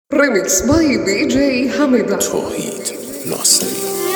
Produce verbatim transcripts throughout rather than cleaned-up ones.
Remix by دی جی حمیدر. توحید ناصری.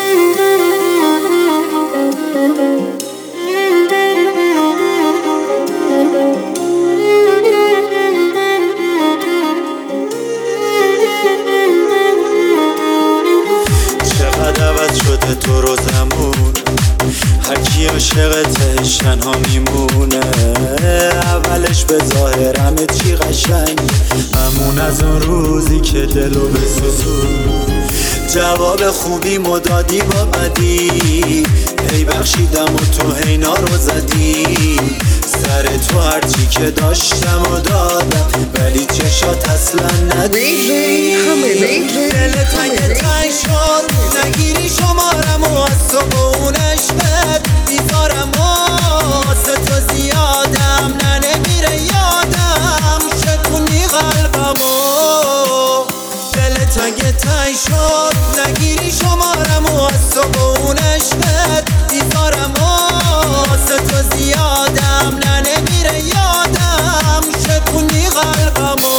چقدر عوض شده تو رو زمون، هر کی عاشقتش تنها میمونه. اولش به ظاهر همه چی قشنگ، همون از اون روزی که دلو بسوزون. جواب خوبی مدادی با بدی، ای بخشیدم و تو هینا رو زدی. سر تو هرچی که داشتم و دادم، ولی چشات اصلا ندیدی. دلت اگه تنگ شد نگیری شمارم و از تو اونش بد بیزارم واسه تو زیادم، نه نمیره یادم شکونی قلبمو. دلت اگه تنگ شد نگیری شمارم و از تو اونش بد بیزارم واسه تو زیادم، نه نمیره یادم شکونی قلبمو.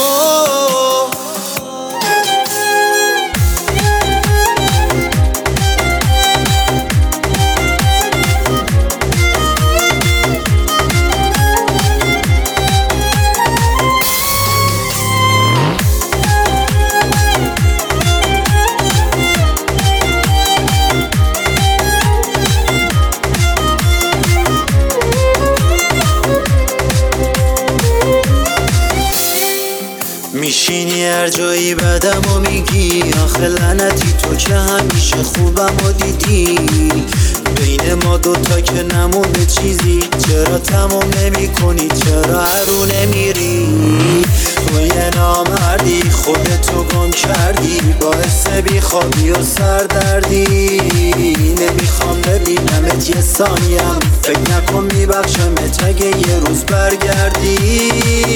میشینی هر جایی بدم و میگی آخه لعنتی تو که همیشه خوبم و دیدی. بین ما دوتا که نمونده چیزی، چرا تموم نمی کنی؟ چرا هرو نمیری؟ تو یه نامردی خودتو گم کردی، باعث بیخوابی و سردردی. نمیخوام ببینمت یه ثانیم، فکر نکن میبخشمت اگه یه روز برگردی.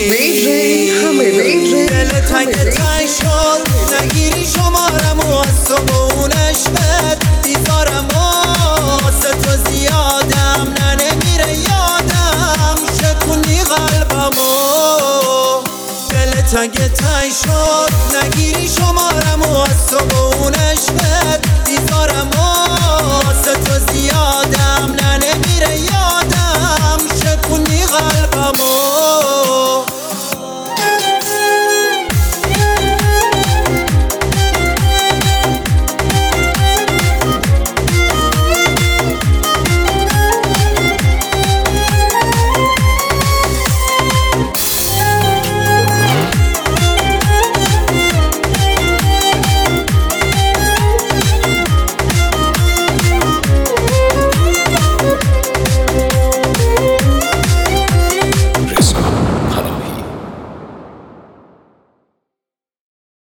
دلت اگه تنگ شد نگیری شمارم و از تو اونش بد بیزارم واسه تو زیادم، نه نمیره یادم شکونی قلبمو. دلت اگه تنگ شد